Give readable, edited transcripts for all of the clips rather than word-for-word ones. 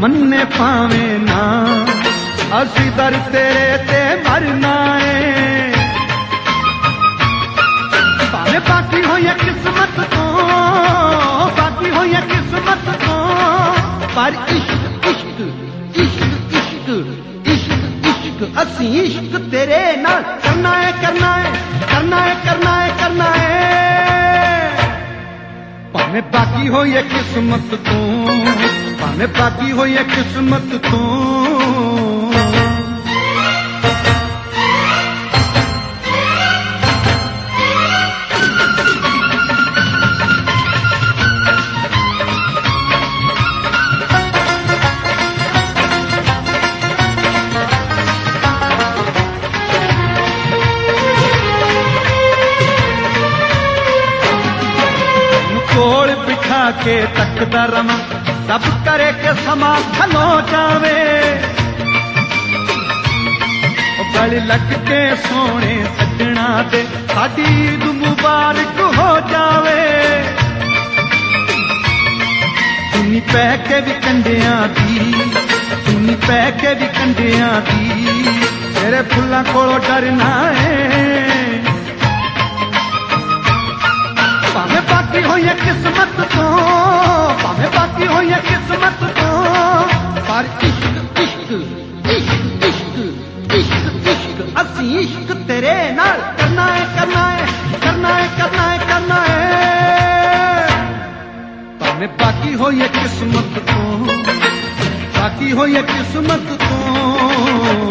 मन्ने पावे ना असी दर तेरे ते मरना है। भावे बाकी हो या किस्मत तो, बाकी हो या किस्मत तो, पर इश्क इश्क इश्क इश्क इश्क इश्क असी इश्क तेरे नाल करना है करना है करना है करना है करना है। भावे बाकी हो या किस्मत तो, भावे बाकी हो या किस्मत तो। कोल बिठा के तकदा रवा सब करे के समा खलो जावे, गल लग के सोने सजना दे साडी ईद मुबारक हो जावे। चुन्नी पै के भी कंडियां दी, चुन्नी पै के भी कंडियां दी, तेरे फुल्लां कोलों डरना है। भावे बाकी हो या किस्मत तो, भावे बाकी हो या किस्मत तो, पर इश्क इश्क इश्क इश्क इश्क इश्क असी इश्क तेरे नाल करना है करना है करना है करना है करना है। भावे बाकी हो या किस्मत तो, बाकी हो या किस्मत तो।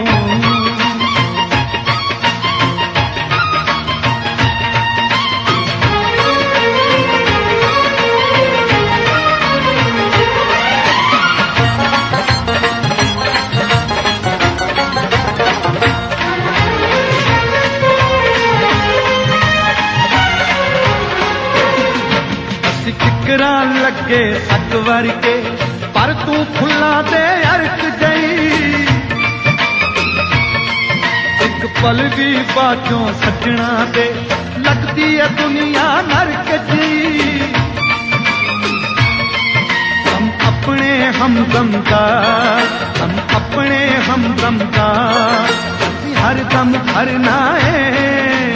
टिकरा लगे सकवर के पर तू फुल्ला दे अरक गई, एक पल भी बाचों सजना दे लगती है दुनिया नरक जी। हम अपने हमदम का, हम अपने हमदम का हर दम भरना है।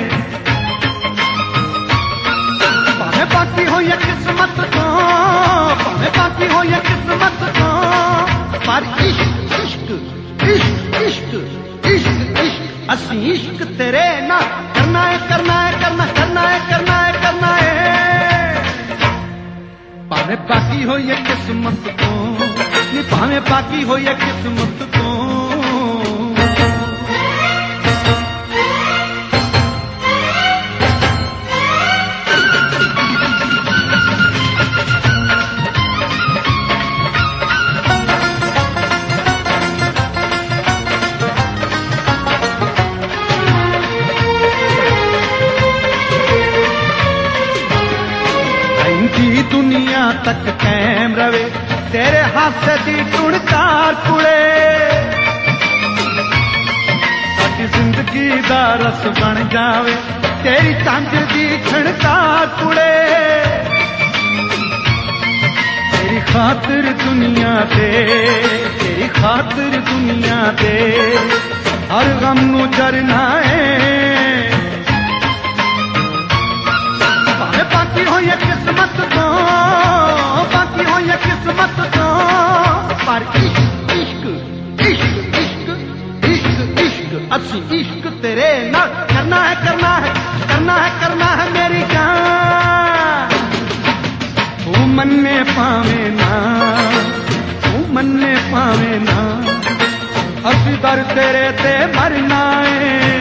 भावे बाकी हो या किस्मत तो, भावे बाकी हो या किस्मत तो, पर इश्क इश्क इश्क इश्क इश्क इश्क असी इश्क तेरे ना करना है करना है करना करना है करना है करना है। भावे बाकी हो या किस्मत तो, भावे बाकी हो या किस्मत तो। दुनिया तक कैम रवे तेरे हाथ दी टुणकार कुड़े, साडी जिंदगी दा रस बन जावे तेरी चांद दी छणकार कुड़े। तेरी खातिर दुनिया दे, तेरी खातिर दुनिया दे हर गम नू जरना है। भावे बाकी हो या किस्मत तो, बाकी हो या किस्मत तो, पर इश्क इश्क इश्क इश्क इश्क इश्क असी इश्क तेरे नाल करना है करना है करना है करना है मेरी जान। तू मन्ने पावे ना, तू मन्ने पावे ना असी दर तेरे ते मरना है।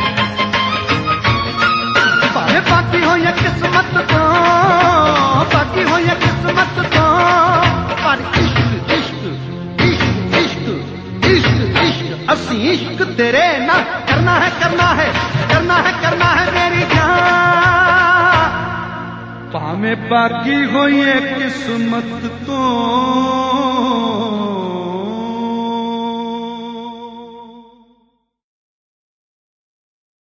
भावे बाकी हो या किस्मत तो, बाकी हो या किस्मत तो, पर इश्क इश्क इश्क इश्क इश्क इश्क असी इश्क तेरे ना करना है करना है करना है करना है मेरी जान। भावे बाकी हो या किस्मत तो।